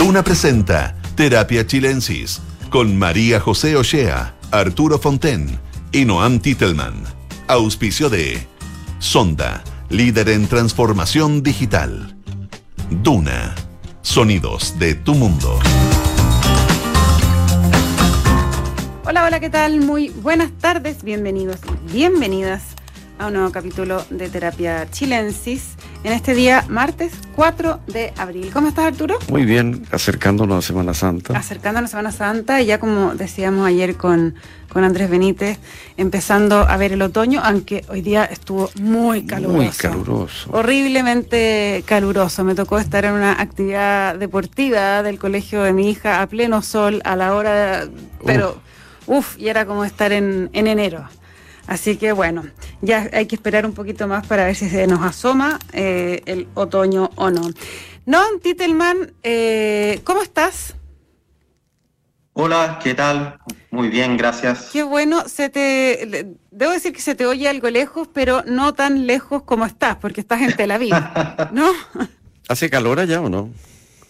Duna presenta Terapia Chilensis con María José Ochea, Arturo Fonten y Noam Titelman. Auspicio de Sonda, líder en transformación digital. Duna, sonidos de tu mundo. Hola, hola, ¿qué tal? Muy buenas tardes, bienvenidos y bienvenidas a un nuevo capítulo de Terapia Chilensis en este día, martes 4 de abril. ¿Cómo estás, Arturo? Muy bien, acercándonos a Semana Santa. Acercándonos a Semana Santa y ya como decíamos ayer con Andrés Benítez, empezando a ver el otoño, aunque hoy día estuvo muy caluroso. Muy caluroso. Horriblemente caluroso. Me tocó estar en una actividad deportiva del colegio de mi hija a pleno sol, a la hora, pero y era como estar en enero. Así que bueno, ya hay que esperar un poquito más para ver si se nos asoma el otoño o no. Noam Titelman, ¿cómo estás? Hola, ¿qué tal? Muy bien, gracias. Qué bueno, debo decir que se te oye algo lejos, pero no tan lejos como estás, porque estás en Tel Aviv, ¿no? ¿Hace calor allá o no?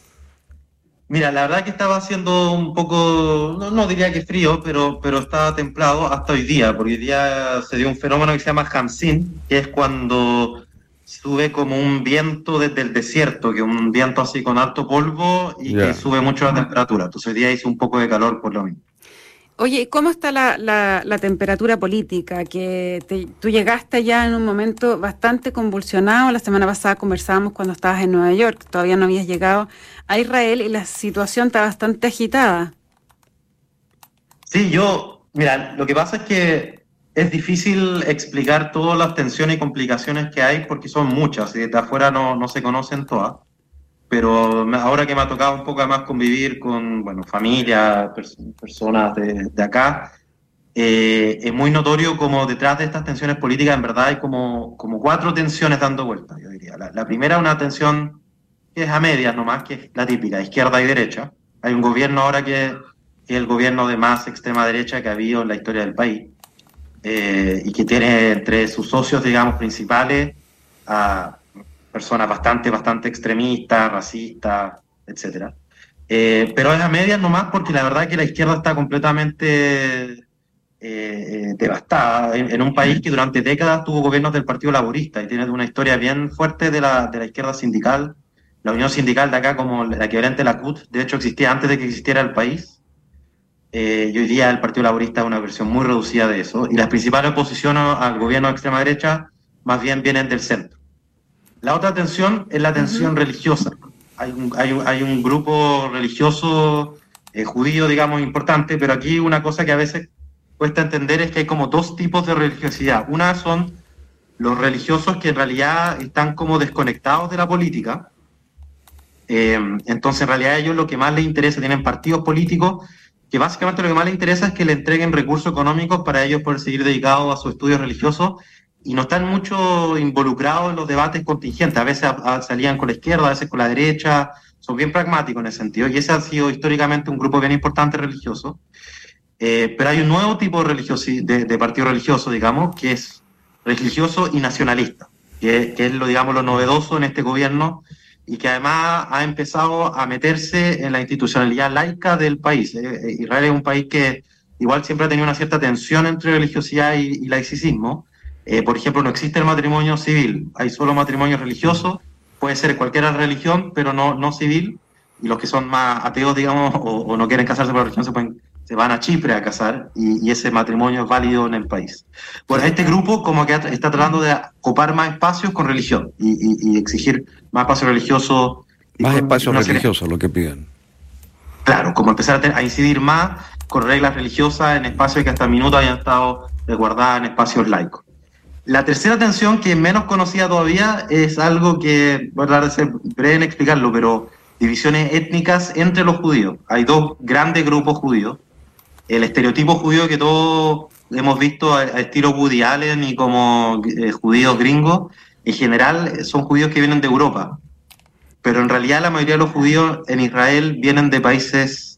Mira, la verdad que estaba haciendo un poco, no diría que frío, pero estaba templado hasta hoy día, porque hoy día se dio un fenómeno que se llama Hamsin, que es cuando sube como un viento desde el desierto, que es un viento así con alto polvo y que sube mucho la temperatura. Entonces hoy día hizo un poco de calor por lo mismo. Oye, ¿cómo está la temperatura política? Tú llegaste ya en un momento bastante convulsionado. La semana pasada conversábamos cuando estabas en Nueva York, todavía no habías llegado a Israel y la situación está bastante agitada. Sí, mira, lo que pasa es que es difícil explicar todas las tensiones y complicaciones que hay porque son muchas y desde afuera no se conocen todas. Pero ahora que me ha tocado un poco además convivir con, familia, personas de acá, es muy notorio como detrás de estas tensiones políticas en verdad hay como 4 tensiones dando vueltas, yo diría. La primera es una tensión que es a medias nomás, que es la típica, izquierda y derecha. Hay un gobierno ahora que es el gobierno de más extrema derecha que ha habido en la historia del país, y que tiene entre sus socios, digamos, principales a personas bastante extremistas, racistas, etcétera. Pero es a medias nomás porque la verdad es que la izquierda está completamente devastada en un país que durante décadas tuvo gobiernos del Partido Laborista y tiene una historia bien fuerte de la izquierda sindical. La unión sindical de acá, como la equivalente a la CUT, de hecho existía antes de que existiera el país. Y hoy día el Partido Laborista es una versión muy reducida de eso. Y las principales oposiciones al gobierno de extrema derecha más bien vienen del centro. La otra tensión es la tensión religiosa. Hay un grupo religioso judío, digamos, importante, pero aquí una cosa que a veces cuesta entender es que hay como 2 tipos de religiosidad. Una son los religiosos que en realidad están como desconectados de la política. Entonces, en realidad, a ellos lo que más les interesa, tienen partidos políticos que básicamente lo que más les interesa es que le entreguen recursos económicos para ellos poder seguir dedicados a sus estudios religiosos y no están mucho involucrados en los debates contingentes. A veces salían con la izquierda, a veces con la derecha, son bien pragmáticos en ese sentido, y ese ha sido históricamente un grupo bien importante religioso. Pero hay un nuevo tipo de partido religioso, digamos, que es religioso y nacionalista, que es lo novedoso en este gobierno y que además ha empezado a meterse en la institucionalidad laica del país. Israel es un país que igual siempre ha tenido una cierta tensión entre religiosidad y laicismo. Por ejemplo, no existe el matrimonio civil, hay solo matrimonio religioso, puede ser cualquier religión, pero no civil, y los que son más ateos, digamos, o no quieren casarse por religión, se van a Chipre a casar, y ese matrimonio es válido en el país. Bueno, este grupo como que está tratando de ocupar más espacios con religión, y exigir más espacios religiosos. Más espacios religiosos, lo que piden. Claro, como empezar a incidir más con reglas religiosas en espacios que hasta el minuto hayan estado resguardadas en espacios laicos. La tercera tensión, que es menos conocida todavía, es algo que voy a tratar de ser breve en explicarlo, pero divisiones étnicas entre los judíos. Hay 2 grandes grupos judíos. El estereotipo judío que todos hemos visto a estilo Woody Allen y como judíos gringos, en general son judíos que vienen de Europa. Pero en realidad la mayoría de los judíos en Israel vienen de países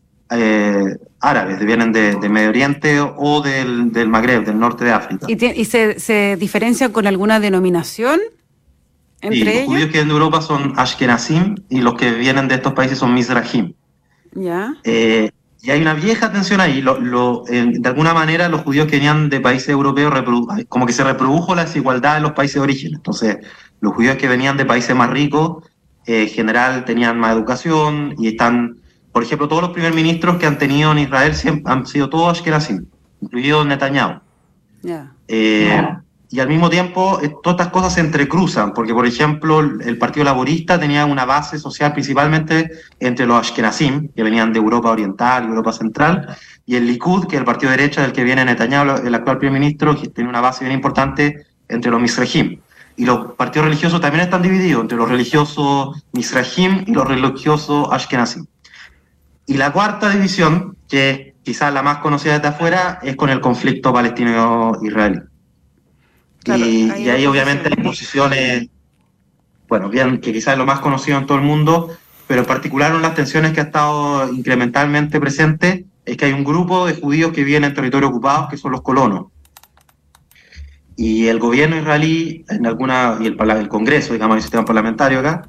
árabes, vienen de Medio Oriente o del Magreb, del norte de África. ¿Y se diferencian con alguna denominación entre ellos? Los judíos que vienen de Europa son Ashkenazim y los que vienen de estos países son Mizrahim. Ya. Y hay una vieja tensión ahí. De alguna manera, los judíos que venían de países europeos, como que se reprodujo la desigualdad en los países de origen. Entonces, los judíos que venían de países más ricos, en general, tenían más educación y están, por ejemplo, todos los primeros ministros que han tenido en Israel han sido todos ashkenazim, incluido Netanyahu. Ya. Y al mismo tiempo, todas estas cosas se entrecruzan, porque, por ejemplo, el Partido Laborista tenía una base social principalmente entre los ashkenazim, que venían de Europa Oriental y Europa Central, y el Likud, que es el partido de derecha del que viene Netanyahu, el actual primer ministro, que tiene una base bien importante entre los mizrahim. Y los partidos religiosos también están divididos entre los religiosos mizrahim y los religiosos ashkenazim. Y la cuarta división, que es quizás la más conocida desde afuera, es con el conflicto palestino-israelí. Claro, y ahí obviamente hay posiciones, bueno, bien, que quizás es lo más conocido en todo el mundo, pero en particular una de las tensiones que ha estado incrementalmente presente es que hay un grupo de judíos que viven en territorios ocupados, que son los colonos. Y el gobierno israelí, y el Congreso, digamos, el sistema parlamentario acá,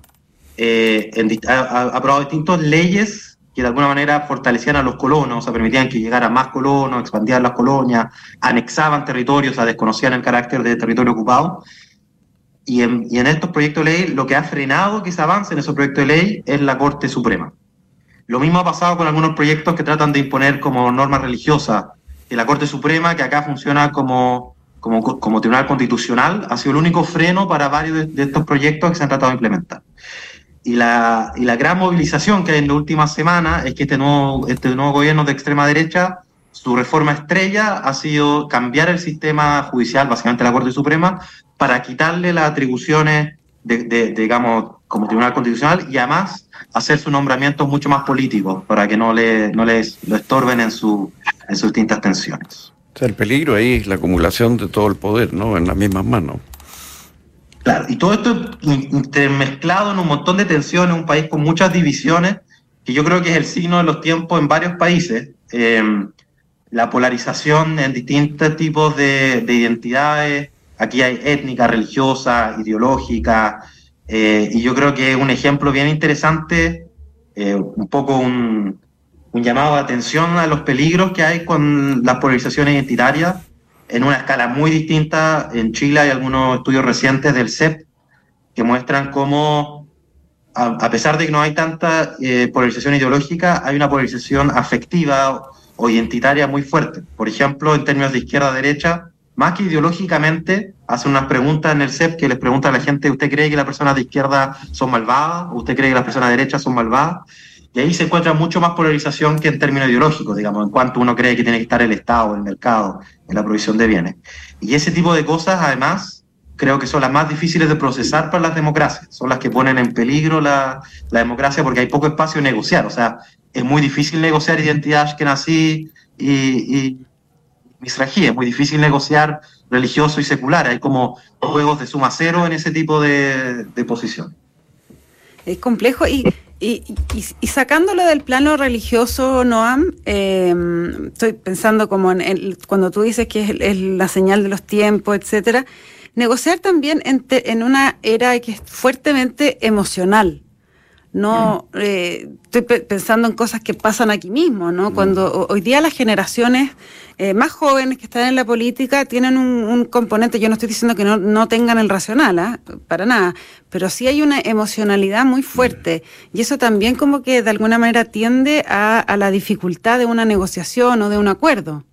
ha aprobado distintas leyes que de alguna manera fortalecían a los colonos, o sea, permitían que llegaran más colonos, expandían las colonias, anexaban territorios, o sea, desconocían el carácter de territorio ocupado. Y en estos proyectos de ley, lo que ha frenado que se avance en esos proyectos de ley es la Corte Suprema. Lo mismo ha pasado con algunos proyectos que tratan de imponer como normas religiosas, que la Corte Suprema, que acá funciona como tribunal constitucional, ha sido el único freno para varios de estos proyectos que se han tratado de implementar. Y la gran movilización que hay en las últimas semanas es que este nuevo gobierno de extrema derecha, su reforma estrella ha sido cambiar el sistema judicial, básicamente la Corte Suprema, para quitarle las atribuciones digamos, como tribunal constitucional y además hacer sus nombramientos mucho más políticos para que no les lo estorben en sus distintas tensiones. O sea, el peligro ahí es la acumulación de todo el poder, ¿no? En las mismas manos. Claro, y todo esto intermezclado en un montón de tensiones, un país con muchas divisiones, que yo creo que es el signo de los tiempos en varios países. La polarización en distintos tipos de identidades, aquí hay étnica, religiosa, ideológica, y yo creo que es un ejemplo bien interesante, un poco un llamado de atención a los peligros que hay con las polarizaciones identitarias, en una escala muy distinta. En Chile hay algunos estudios recientes del CEP que muestran cómo, a pesar de que no hay tanta polarización ideológica, hay una polarización afectiva o identitaria muy fuerte. Por ejemplo, en términos de izquierda-derecha, más que ideológicamente, hacen unas preguntas en el CEP que les pregunta a la gente: ¿usted cree que las personas de izquierda son malvadas? ¿O usted cree que las personas de derecha son malvadas? Y ahí se encuentra mucho más polarización que en términos ideológicos, digamos, en cuanto uno cree que tiene que estar el Estado, el mercado, en la provisión de bienes. Y ese tipo de cosas, además, creo que son las más difíciles de procesar para las democracias. Son las que ponen en peligro la democracia porque hay poco espacio de negociar. O sea, es muy difícil negociar identidad ashkenazí y mizrají. Es muy difícil negociar religioso y secular. Hay como juegos de suma cero en ese tipo de posición. Es complejo y sacándolo del plano religioso, Noam, estoy pensando como cuando tú dices que es la señal de los tiempos, etcétera, negociar también en una era que es fuertemente emocional. No, estoy pensando en cosas que pasan aquí mismo, ¿no? Cuando hoy día las generaciones más jóvenes que están en la política tienen un componente, yo no estoy diciendo que no tengan el racional, para nada, pero sí hay una emocionalidad muy fuerte, y eso también como que de alguna manera tiende a la dificultad de una negociación o de un acuerdo.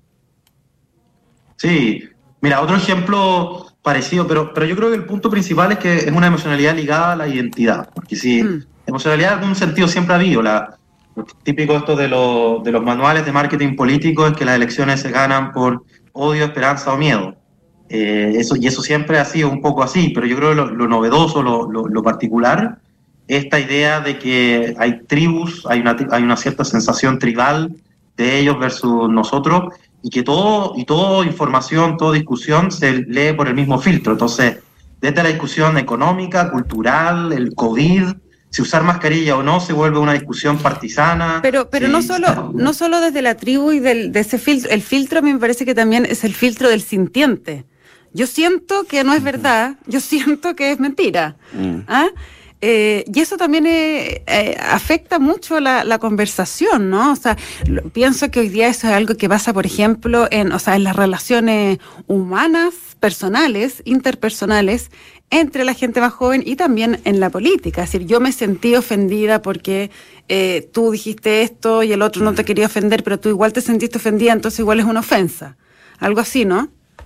Sí, mira, otro ejemplo parecido, pero yo creo que el punto principal es que es una emocionalidad ligada a la identidad, porque si emocionalidad en algún sentido siempre ha habido. Lo típico esto de los manuales de marketing político es que las elecciones se ganan por odio, esperanza o miedo. Eso siempre ha sido un poco así, pero yo creo que lo novedoso, lo particular, esta idea de que hay tribus, hay una cierta sensación tribal de ellos versus nosotros, y que toda información, toda discusión se lee por el mismo filtro. Entonces, desde la discusión económica, cultural, el COVID, si usar mascarilla o no se vuelve una discusión partisana. Pero sí, no solo desde la tribu y de ese filtro. El filtro a mí me parece que también es el filtro del sintiente. Yo siento que no es verdad, yo siento que es mentira. y eso también afecta mucho la conversación, ¿no? O sea, pienso que hoy día eso es algo que pasa, por ejemplo, en las relaciones humanas, personales, interpersonales, entre la gente más joven y también en la política. Es decir, yo me sentí ofendida porque tú dijiste esto y el otro no te quería ofender, pero tú igual te sentiste ofendida, entonces igual es una ofensa. Algo así, ¿no?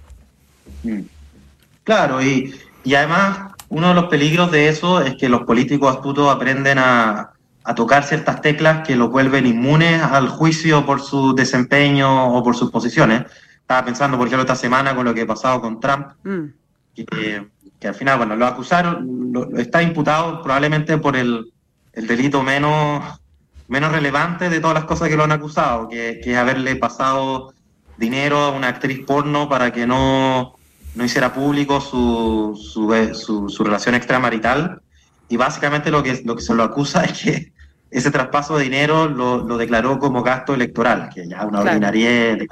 Claro, y además uno de los peligros de eso es que los políticos astutos aprenden a tocar ciertas teclas que los vuelven inmunes al juicio por su desempeño o por sus posiciones. Estaba pensando, por ejemplo, esta semana con lo que ha pasado con Trump, que al final, bueno, lo acusaron, está imputado probablemente por el delito menos relevante de todas las cosas que lo han acusado, que es haberle pasado dinero a una actriz porno para que no hiciera público su relación extramarital, y básicamente lo que se lo acusa es que ese traspaso de dinero lo declaró como gasto electoral, que ya una ordinariedad.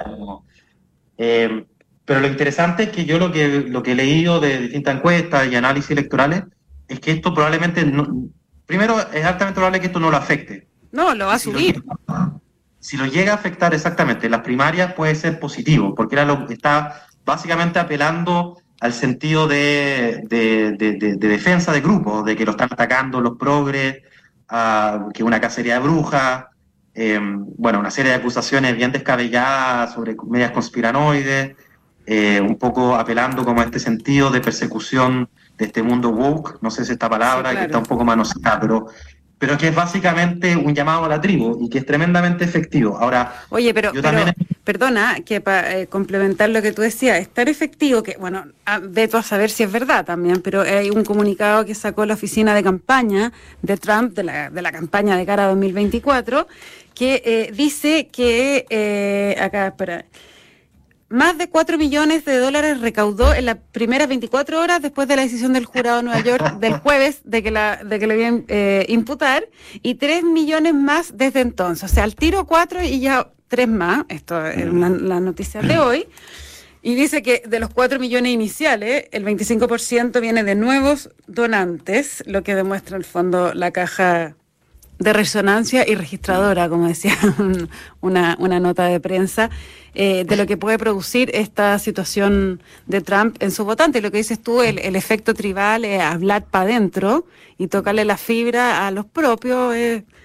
Pero lo interesante es que yo lo que he leído de distintas encuestas y análisis electorales es que esto probablemente primero es altamente probable que esto no lo afecte. No, lo va a subir. Si lo llega a afectar exactamente, las primarias puede ser positivo, porque está básicamente apelando al sentido de defensa de grupos, de que lo están atacando los progres, que una cacería de brujas, una serie de acusaciones bien descabelladas sobre medias conspiranoides, un poco apelando como a este sentido de persecución de este mundo woke, no sé si esta palabra, sí, claro, que está un poco manoseada, pero que es básicamente un llamado a la tribu y que es tremendamente efectivo. Ahora, oye, pero perdona, que para complementar lo que tú decías, es tan efectivo que, bueno, veto a saber si es verdad también, pero hay un comunicado que sacó la oficina de campaña de Trump, de la campaña de cara a 2024, que dice que, acá, espera, más de $4 millones recaudó en las primeras 24 horas después de la decisión del jurado de Nueva York del jueves de que le iban a imputar, y 3 millones más desde entonces. O sea, al tiro 4 y ya 3 más. Esto es la noticia de hoy. Y dice que de los 4 millones iniciales, el 25% viene de nuevos donantes, lo que demuestra en el fondo la caja de resonancia y registradora, como decía una nota de prensa, de lo que puede producir esta situación de Trump en sus votantes. Lo que dices tú, el efecto tribal, hablar para adentro y tocarle la fibra a los propios,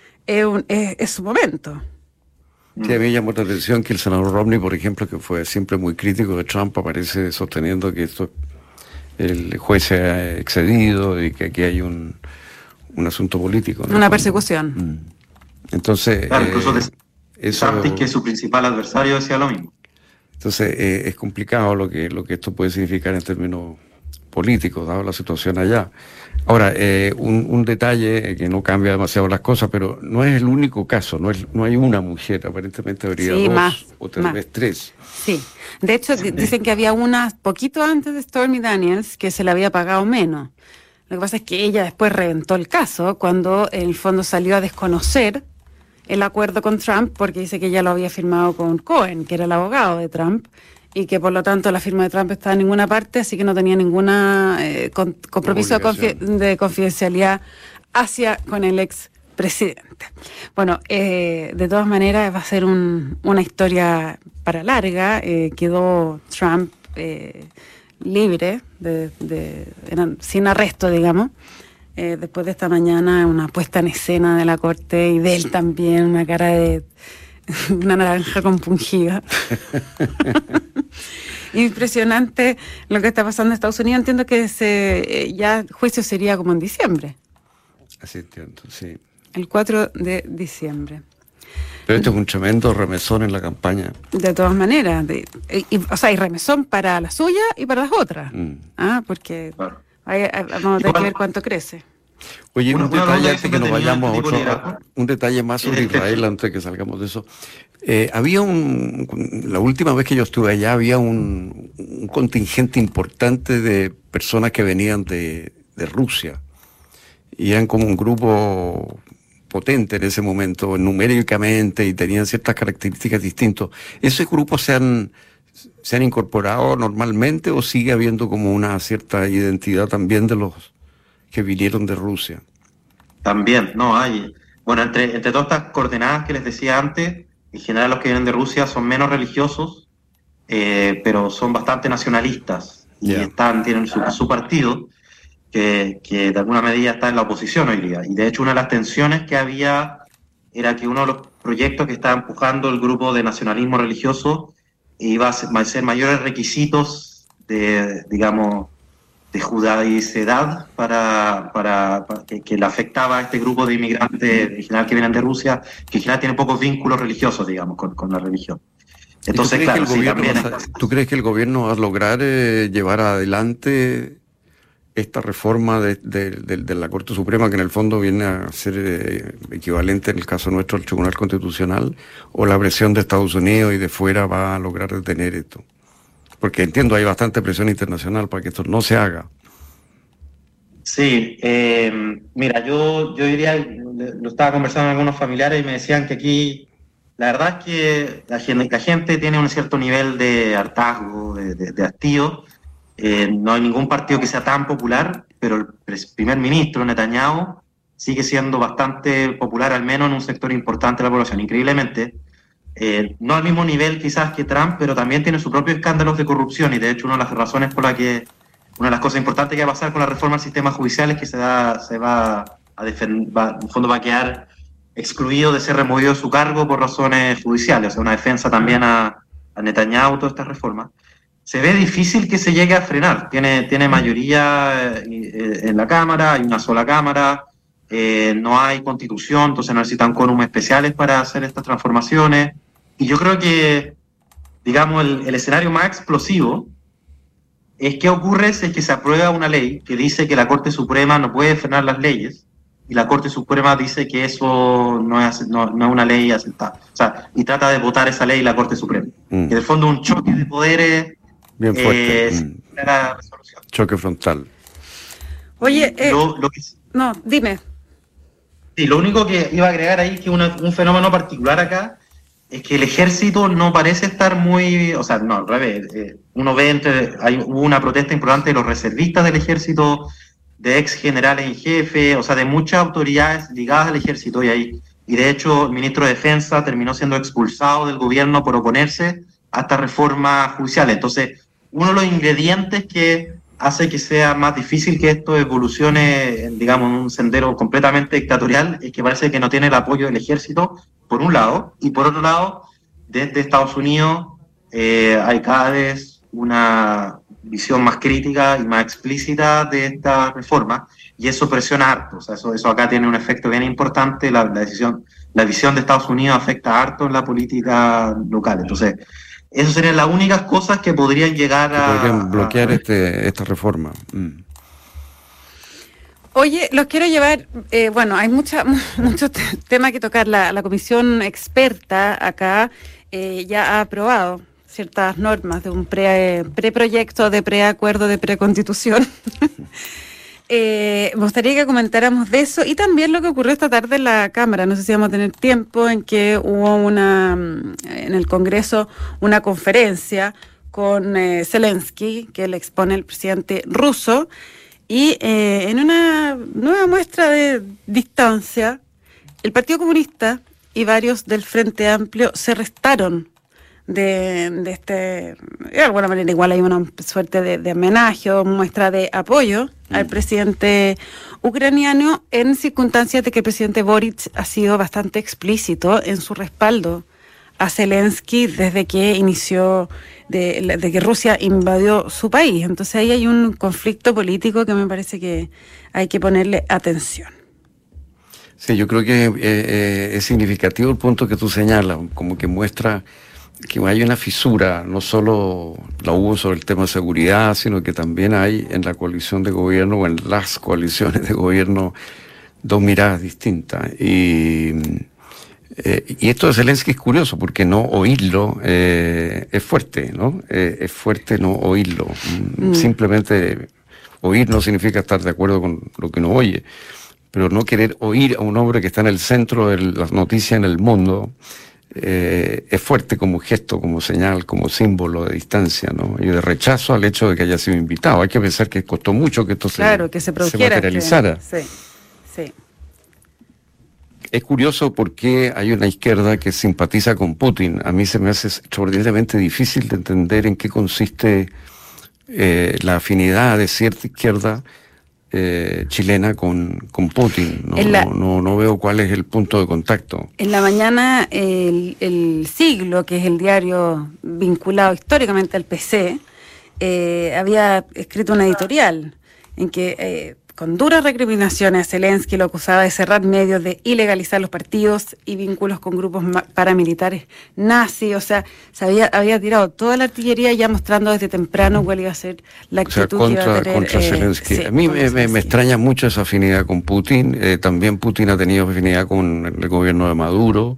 es su momento. Sí, a mí me llamó la atención que el senador Romney, por ejemplo, que fue siempre muy crítico de Trump, aparece sosteniendo que el juez se ha excedido y que aquí hay un asunto político, ¿no? Una persecución. Entonces, claro, incluso Santis, que es su principal adversario, decía lo mismo. Entonces, es complicado lo que esto puede significar en términos políticos, dado la situación allá. Ahora, un detalle que no cambia demasiado las cosas, pero no es el único caso, no hay una mujer, aparentemente habría dos más, o tal vez 3. Sí, de hecho dicen que había una poquito antes de Stormy Daniels que se le había pagado menos. Lo que pasa es que ella después reventó el caso cuando en el fondo salió a desconocer el acuerdo con Trump, porque dice que ella lo había firmado con Cohen, que era el abogado de Trump, y que por lo tanto la firma de Trump estaba en ninguna parte, así que no tenía ninguna compromiso de confidencialidad con el ex presidente. Bueno, de todas maneras va a ser una historia para larga. Quedó Trump libre, sin arresto, digamos, después de esta mañana una puesta en escena de la corte, y de él también, una cara de una naranja compungida. Impresionante lo que está pasando en Estados Unidos. Entiendo que ya el juicio sería como en diciembre. Así entiendo, sí. El 4 de diciembre. Pero esto es un tremendo remesón en la campaña. De todas maneras. Hay remesón para la suya y para las otras. Porque vamos a tener que ver cuánto crece. Oye, un detalle antes que nos vayamos a otro, un detalle más sobre Israel antes que salgamos de eso. Había la última vez que yo estuve allá, había un contingente importante de personas que venían de Rusia. Y eran como un grupo potente en ese momento, numéricamente, y tenían ciertas características distintas. ¿Ese grupo se han incorporado normalmente o sigue habiendo como una cierta identidad también de los que vinieron de Rusia? También, no hay. Bueno, entre todas estas coordenadas que les decía antes, en general los que vienen de Rusia son menos religiosos, pero son bastante nacionalistas y tienen su partido que de alguna medida está en la oposición hoy día. Y de hecho una de las tensiones que había era que uno de los proyectos que estaba empujando el grupo de nacionalismo religioso iba a ser mayores requisitos de, digamos, de judaicedad para que le afectaba a este grupo de inmigrantes en general que vienen de Rusia, que en general tienen pocos vínculos religiosos, digamos, con la religión. Entonces, claro, ¿tú crees que el gobierno va a lograr llevar adelante esta reforma de la Corte Suprema, que en el fondo viene a ser equivalente en el caso nuestro al Tribunal Constitucional, o la presión de Estados Unidos y de fuera va a lograr detener esto? Porque entiendo, hay bastante presión internacional para que esto no se haga. Sí, mira, yo diría, lo estaba conversando con algunos familiares y me decían que aquí, la verdad es que la gente tiene un cierto nivel de hartazgo, de hastío. No hay ningún partido que sea tan popular, pero el primer ministro, Netanyahu, sigue siendo bastante popular, al menos en un sector importante de la población, increíblemente. No al mismo nivel quizás que Trump, pero también tiene sus propios escándalos de corrupción, y de hecho una de las razones por la que, una de las cosas importantes que va a pasar con la reforma del sistema judicial es que se va a defender, en el fondo va a quedar excluido de ser removido de su cargo por razones judiciales, o sea, una defensa también a Netanyahu, toda esta reforma. Se ve difícil que se llegue a frenar, tiene mayoría en la Cámara, hay una sola Cámara, no hay constitución, entonces necesitan quórum especiales para hacer estas transformaciones. Y yo creo que, digamos, el escenario más explosivo es que ocurre si es que se aprueba una ley que dice que la Corte Suprema no puede frenar las leyes, y la Corte Suprema dice que eso no es una ley aceptada. O sea, y trata de votar esa ley la Corte Suprema. Que en el fondo un choque de poderes bien fuerte. La resolución. Choque frontal. Oye, no, dime. Sí, lo único que iba a agregar ahí es que un fenómeno particular acá es que el ejército no parece estar muy, o sea, no, al revés. Uno ve hubo una protesta importante de los reservistas del ejército, de ex generales en jefe, o sea, de muchas autoridades ligadas al ejército, y de hecho el ministro de Defensa terminó siendo expulsado del gobierno por oponerse a esta reforma judicial. Entonces, uno de los ingredientes que hace que sea más difícil que esto evolucione, digamos, en un sendero completamente dictatorial, es que parece que no tiene el apoyo del ejército, por un lado, y por otro lado, desde Estados Unidos hay cada vez una visión más crítica y más explícita de esta reforma, y eso presiona harto. O sea, eso acá tiene un efecto bien importante. La visión de Estados Unidos afecta harto en la política local. Entonces, esas serían las únicas cosas que podrían llegar podrían bloquear esta reforma. Oye, los quiero llevar, bueno, hay muchos temas que tocar. La comisión experta acá ya ha aprobado ciertas normas de un preproyecto de preacuerdo de preconstitución. Me gustaría que comentáramos de eso y también lo que ocurrió esta tarde en la Cámara. No sé si vamos a tener tiempo, en que hubo en el Congreso una conferencia con Zelensky, que le expone el presidente ruso, y en una nueva muestra de distancia, el Partido Comunista y varios del Frente Amplio se restaron de alguna manera. Igual hay una suerte de homenaje o muestra de apoyo al presidente ucraniano, en circunstancias de que el presidente Boric ha sido bastante explícito en su respaldo a Zelensky desde que inició, de que Rusia invadió su país. Entonces ahí hay un conflicto político que me parece que hay que ponerle atención. Sí, yo creo que es significativo el punto que tú señalas, como que muestra que hay una fisura, no solo la hubo sobre el tema de seguridad, sino que también hay en la coalición de gobierno o en las coaliciones de gobierno dos miradas distintas. Y esto de Zelensky es curioso, porque no oírlo es fuerte, ¿no? Es fuerte no oírlo. Simplemente oír no significa estar de acuerdo con lo que uno oye, pero no querer oír a un hombre que está en el centro de las noticias en el mundo es fuerte como gesto, como señal, como símbolo de distancia, ¿no? Y de rechazo al hecho de que haya sido invitado. Hay que pensar que costó mucho que esto se materializara. Sí. Es curioso porque hay una izquierda que simpatiza con Putin. A mí se me hace extraordinariamente difícil de entender en qué consiste la afinidad de cierta izquierda chilena con Putin. No veo cuál es el punto de contacto. En la mañana el Siglo, que es el diario vinculado históricamente al PC, había escrito una editorial en que con duras recriminaciones a Zelensky lo acusaba de cerrar medios, de ilegalizar los partidos y vínculos con grupos paramilitares nazis. O sea, había tirado toda la artillería ya mostrando desde temprano cuál iba a ser la actitud que iba a tener contra Zelensky. Sí, a mí me extraña mucho esa afinidad con Putin. También Putin ha tenido afinidad con el gobierno de Maduro,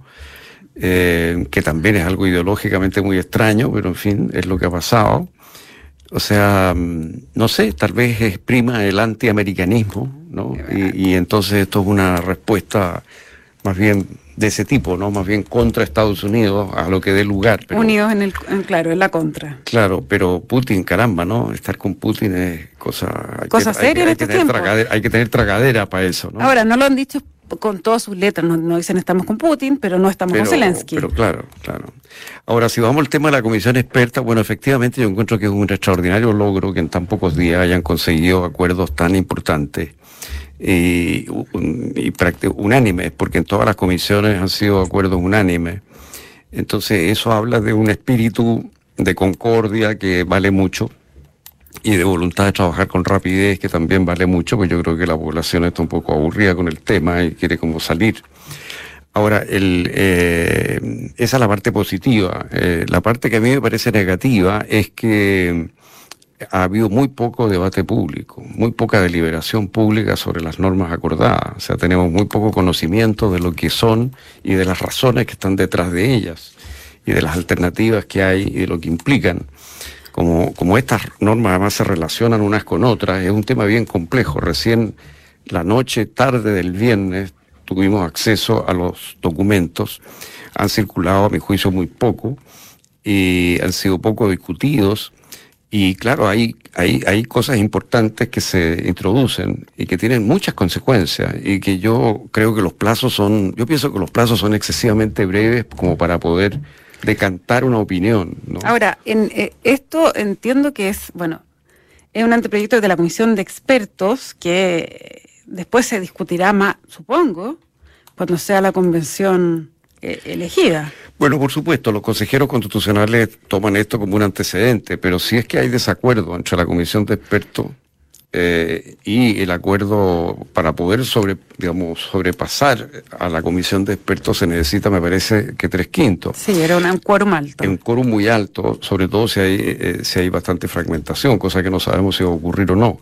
que también es algo ideológicamente muy extraño, pero en fin, es lo que ha pasado. O sea, no sé, tal vez exprima el antiamericanismo, ¿no? Y entonces esto es una respuesta más bien de ese tipo, ¿no? Más bien contra Estados Unidos, a lo que dé lugar. Pero, unidos en la contra. Claro, pero Putin, caramba, ¿no? Estar con Putin es cosa seria en estos tiempos. Hay que tener tragadera para eso, ¿no? Ahora, no lo han dicho con todas sus letras, no dicen estamos con Putin, pero no estamos con Zelensky. Pero claro. Ahora, si vamos al tema de la comisión experta, bueno, efectivamente yo encuentro que es un extraordinario logro que en tan pocos días hayan conseguido acuerdos tan importantes y unánimes, porque en todas las comisiones han sido acuerdos unánimes. Entonces eso habla de un espíritu de concordia que vale mucho, y de voluntad de trabajar con rapidez, que también vale mucho, pues yo creo que la población está un poco aburrida con el tema y quiere como salir. Ahora, esa es la parte positiva. La parte que a mí me parece negativa es que ha habido muy poco debate público, muy poca deliberación pública sobre las normas acordadas. O sea, tenemos muy poco conocimiento de lo que son y de las razones que están detrás de ellas, y de las alternativas que hay y de lo que implican. Como estas normas además se relacionan unas con otras, es un tema bien complejo. Recién la tarde del viernes, tuvimos acceso a los documentos. Han circulado, a mi juicio, muy poco, y han sido poco discutidos. Y claro, hay cosas importantes que se introducen y que tienen muchas consecuencias, y que yo creo que yo pienso que los plazos son excesivamente breves como para poder decantar una opinión, ¿no? Ahora, esto entiendo que es un anteproyecto de la comisión de expertos que después se discutirá más, supongo, cuando sea la convención elegida. Bueno, por supuesto, los consejeros constitucionales toman esto como un antecedente, pero si es que hay desacuerdo entre la comisión de expertos y el acuerdo, para poder sobrepasar a la comisión de expertos se necesita, me parece, que 3/5. Sí, era un quórum alto. Un quórum muy alto, sobre todo si hay bastante fragmentación, cosa que no sabemos si va a ocurrir o no.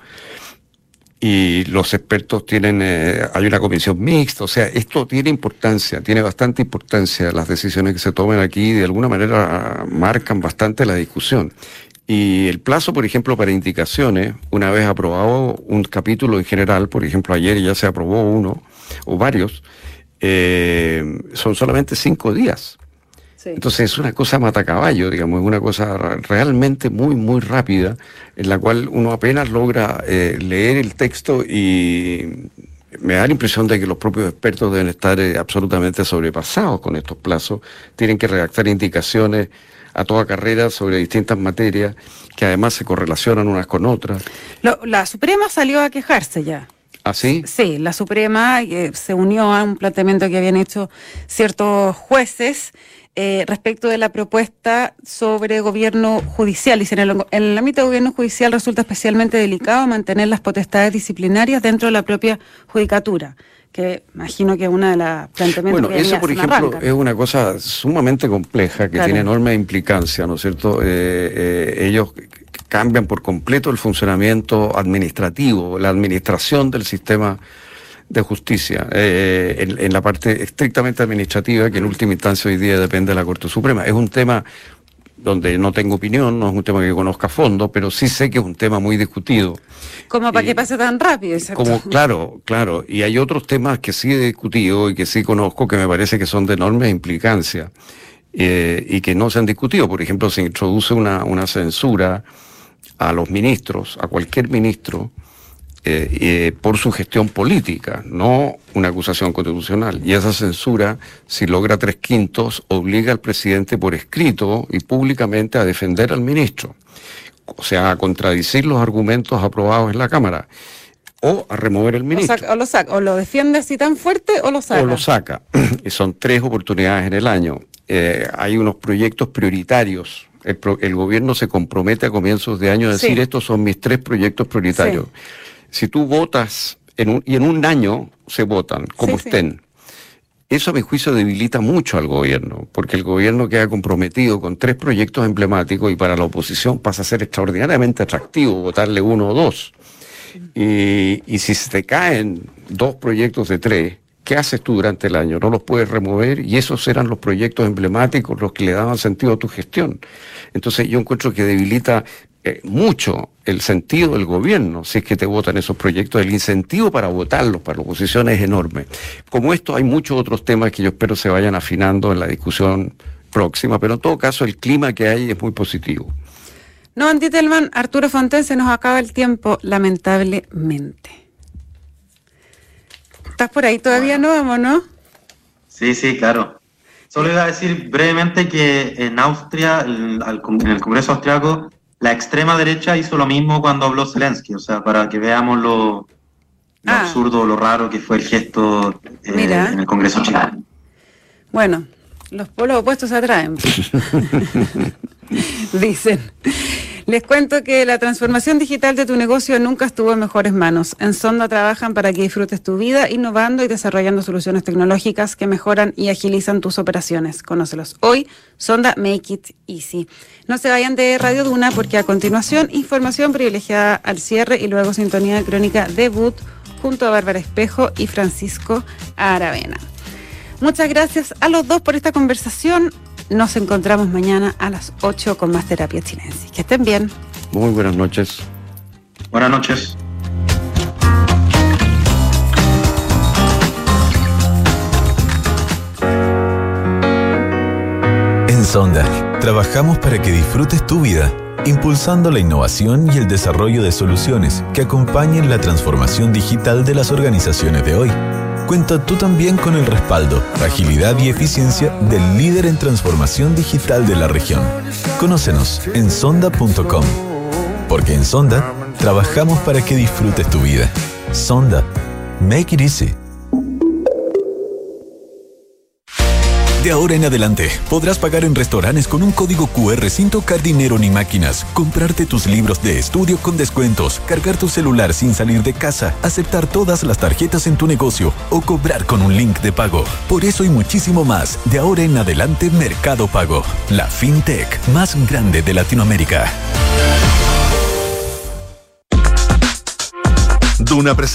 Y los expertos hay una comisión mixta, o sea, esto tiene bastante importancia, las decisiones que se tomen aquí de alguna manera marcan bastante la discusión. Y el plazo, por ejemplo, para indicaciones, una vez aprobado un capítulo en general, por ejemplo, ayer ya se aprobó uno, o varios, son solamente 5 días. Sí. Entonces es una cosa matacaballo, es una cosa realmente muy, muy rápida, en la cual uno apenas logra leer el texto, y me da la impresión de que los propios expertos deben estar absolutamente sobrepasados con estos plazos. Tienen que redactar indicaciones a toda carrera sobre distintas materias que además se correlacionan unas con otras. La Suprema salió a quejarse ya. ¿Ah, sí? Sí, la Suprema se unió a un planteamiento que habían hecho ciertos jueces respecto de la propuesta sobre gobierno judicial. Dicen, en el ámbito de gobierno judicial resulta especialmente delicado mantener las potestades disciplinarias dentro de la propia judicatura, que imagino que es una de las planteamientos que eso, por ejemplo, es una cosa sumamente compleja que tiene enorme implicancia, ¿no es cierto? Ellos cambian por completo el funcionamiento administrativo, la administración del sistema de justicia, en la parte estrictamente administrativa, que en última instancia hoy día depende de la Corte Suprema. Es un tema donde no tengo opinión, no es un tema que conozca a fondo, pero sí sé que es un tema muy discutido. ¿Cómo para qué pase tan rápido? Claro, y hay otros temas que sí he discutido y que sí conozco, que me parece que son de enorme implicancia, y que no se han discutido. Por ejemplo, se introduce una censura a los ministros, a cualquier ministro, por su gestión política, no una acusación constitucional. Y esa censura, si logra 3/5, obliga al presidente por escrito y públicamente a defender al ministro. O sea, a contradecir los argumentos aprobados en la Cámara. O a remover el ministro. O lo defiende así tan fuerte o lo saca. O lo saca. Y son 3 oportunidades en el año. Hay unos proyectos prioritarios. El gobierno se compromete a comienzos de año a decir, estos son mis 3 proyectos prioritarios. Sí. Si tú votas, y en un año se votan, como estén, eso a mi juicio debilita mucho al gobierno, porque el gobierno queda comprometido con 3 proyectos emblemáticos y para la oposición pasa a ser extraordinariamente atractivo votarle 1 o 2. Y si se te caen 2 proyectos de 3, ¿qué haces tú durante el año? No los puedes remover y esos eran los proyectos emblemáticos, los que le daban sentido a tu gestión. Entonces yo encuentro que debilita mucho el sentido del gobierno si es que te votan esos proyectos. El incentivo para votarlos para la oposición es enorme. Como esto hay muchos otros temas que yo espero se vayan afinando en la discusión próxima, pero en todo caso el clima que hay es muy positivo. Noam Titelman, Arturo Fonten, se nos acaba el tiempo, lamentablemente. ¿Estás por ahí todavía, Noam, o no? Sí, claro. Solo iba a decir brevemente que en Austria, en el Congreso austriaco, la extrema derecha hizo lo mismo cuando habló Zelensky, o sea, para que veamos lo absurdo, lo raro que fue el gesto en el Congreso chileno. Bueno, los polos opuestos se atraen. Dicen. Les cuento que la transformación digital de tu negocio nunca estuvo en mejores manos. En Sonda trabajan para que disfrutes tu vida, innovando y desarrollando soluciones tecnológicas que mejoran y agilizan tus operaciones. Conócelos hoy. Sonda Make It Easy. No se vayan de Radio Duna porque a continuación información privilegiada al cierre y luego sintonía crónica debut junto a Bárbara Espejo y Francisco Aravena. Muchas gracias a los dos por esta conversación. Nos encontramos mañana a las 8 con más Terapia Chilensis. Que estén bien. Muy buenas noches. Buenas noches. En Sonda, trabajamos para que disfrutes tu vida, impulsando la innovación y el desarrollo de soluciones que acompañen la transformación digital de las organizaciones de hoy. Cuenta tú también con el respaldo, agilidad y eficiencia del líder en transformación digital de la región. Conócenos en sonda.com. Porque en Sonda, trabajamos para que disfrutes tu vida. Sonda. Make it easy. De ahora en adelante, podrás pagar en restaurantes con un código QR sin tocar dinero ni máquinas, comprarte tus libros de estudio con descuentos, cargar tu celular sin salir de casa, aceptar todas las tarjetas en tu negocio o cobrar con un link de pago. Por eso y muchísimo más, de ahora en adelante Mercado Pago, la fintech más grande de Latinoamérica. Duna